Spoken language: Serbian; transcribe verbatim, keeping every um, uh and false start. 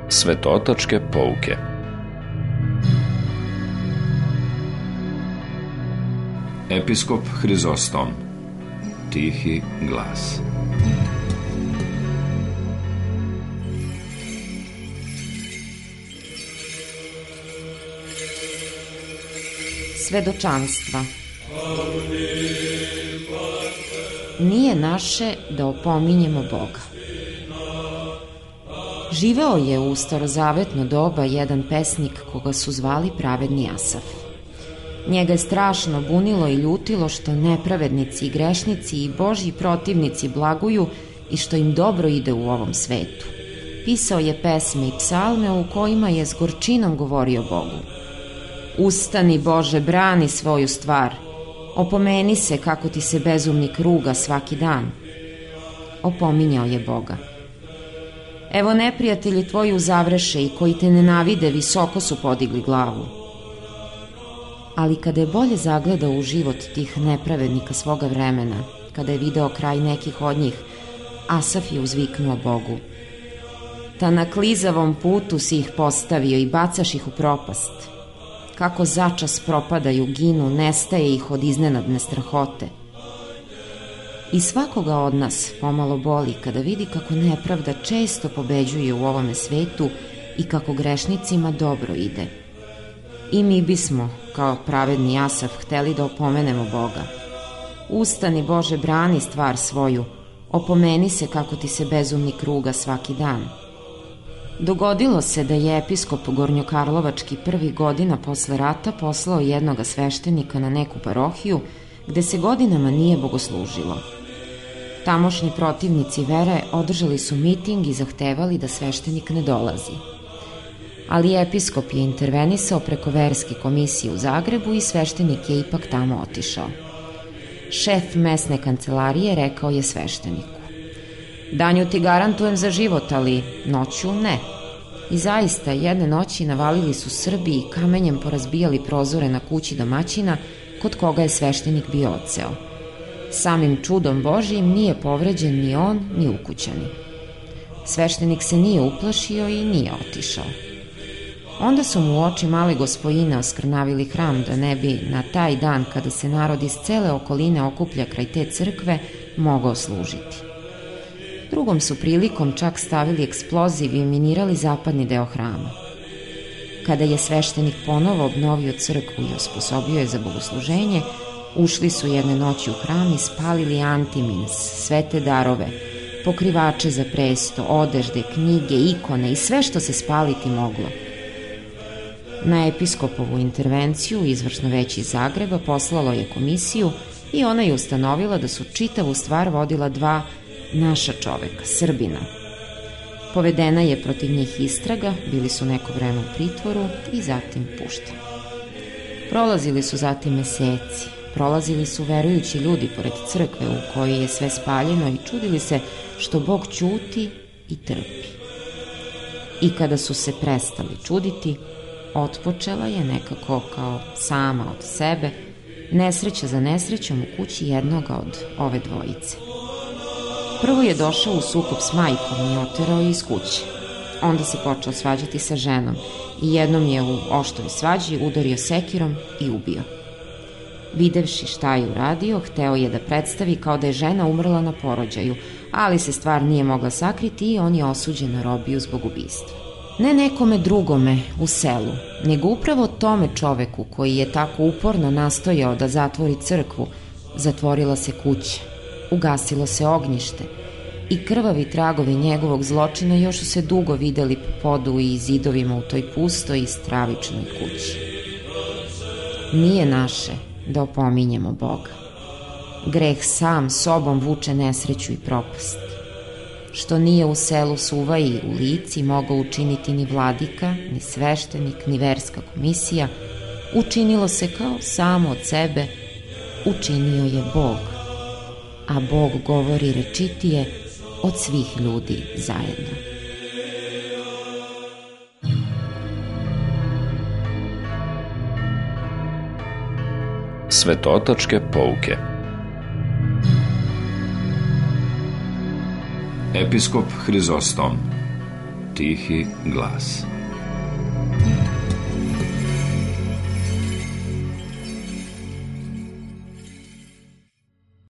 Svetotačke pouke. Episkop Hrizostom. Tihi glas. Svedočanstva. Nije naše da opominjemo Boga. Živeo je u starozavetno doba jedan pesnik koga su zvali Pravedni Asaf. Njega je strašno bunilo i ljutilo što nepravednici i grešnici i Božji protivnici blaguju i što im dobro ide u ovom svetu. Pisao je pesme i psalme u kojima je s gorčinom govorio Bogu: Ustani, Bože, brani svoju stvar, opomeni se kako ti se bezumnik ruga svaki dan. Opominjao je Boga: Evo, neprijatelji tvoji uzavreše i koji te nenavide visoko su podigli glavu. Ali kada je bolje zagledao u život tih nepravednika svoga vremena, kada je video kraj nekih od njih, Asaf je uzviknuo Bogu: Ta na klizavom putu si ih postavio i bacaš ih u propast. Kako začas propadaju, ginu, nestaje ih od iznenadne strahote. I svakoga od nas pomalo boli kada vidi kako nepravda često pobeđuje u ovome svetu i kako grešnicima dobro ide. I mi bismo, kao pravedni Asaf, hteli da opomenemo Boga: Ustani, Bože, brani stvar svoju, opomeni se kako ti se bezumnik ruga svaki dan. Dogodilo se da je episkop Gornjokarlovački prvih godina posle rata poslao jednoga sveštenika na neku parohiju gde se godinama nije bogoslužilo. Tamošnji protivnici vere održali su miting i zahtevali da sveštenik ne dolazi. Ali episkop je intervenisao preko verske komisije u Zagrebu i sveštenik je ipak tamo otišao. Šef mesne kancelarije rekao je svešteniku: Danju ti garantujem za život, ali noću ne. I zaista, jedne noći navalili su Srbi i kamenjem porazbijali prozore na kući domaćina kod koga je sveštenik bio odseo. Samim čudom Božijim nije povređen ni on, ni ukućani. Sveštenik se nije uplašio i nije otišao. Onda su mu u oči male gospojine oskrnavili hram da ne bi na taj dan, kada se narod iz cele okoline okuplja kraj te crkve, mogao služiti. Drugom su prilikom čak stavili eksploziv i minirali zapadni deo hrama. Kada je sveštenik ponovo obnovio crkvu i osposobio je za bogosluženje, ušli su jedne noći u hram i spalili antimins, svete darove, pokrivače za presto, odežde, knjige, ikone i sve što se spaliti moglo. Na episkopovu intervenciju izvršno veće iz Zagreba poslalo je komisiju i ona je ustanovila da su čitavu stvar vodila dva naša čoveka, Srbina. Povedena je protiv njih istraga, bili su neko vreme u pritvoru i zatim pušteni. Prolazili su zatim meseci, prolazili su verujući ljudi pored crkve u kojoj je sve spaljeno i čudili se što Bog ćuti i trpi. I kada su se prestali čuditi, otpočela je nekako kao sama od sebe nesreća za nesrećom u kući jednoga od ove dvojice. Prvo je došao u sukob s majkom i oterao je iz kuće. Onda se počeo svađati sa ženom i jednom je u oštroj svađi udario sekirom i ubio. Videvši šta je uradio, hteo je da predstavi kao da je žena umrla na porođaju, ali se stvar nije mogla sakriti i on je osuđen na robiju zbog ubistva. Ne nekome drugome u selu, nego upravo tome čoveku koji je tako uporno nastojao da zatvori crkvu, zatvorila se kuća, ugasilo se ognjište i krvavi tragovi njegovog zločina još su se dugo videli po podu i zidovima u toj pustoj i stravičnoj kući. Nije naše da opominjemo Boga. Greh sam sobom vuče nesreću i propast. Što nije u selu Suvaji u Lici mogao učiniti ni vladika, ni sveštenik, ni verska komisija, učinilo se kao samo od sebe, učinio je Bog. A Bog govori rečitije od svih ljudi zajedno. Svetotačke pouke. Episkop Hrizostom. Tihi glas.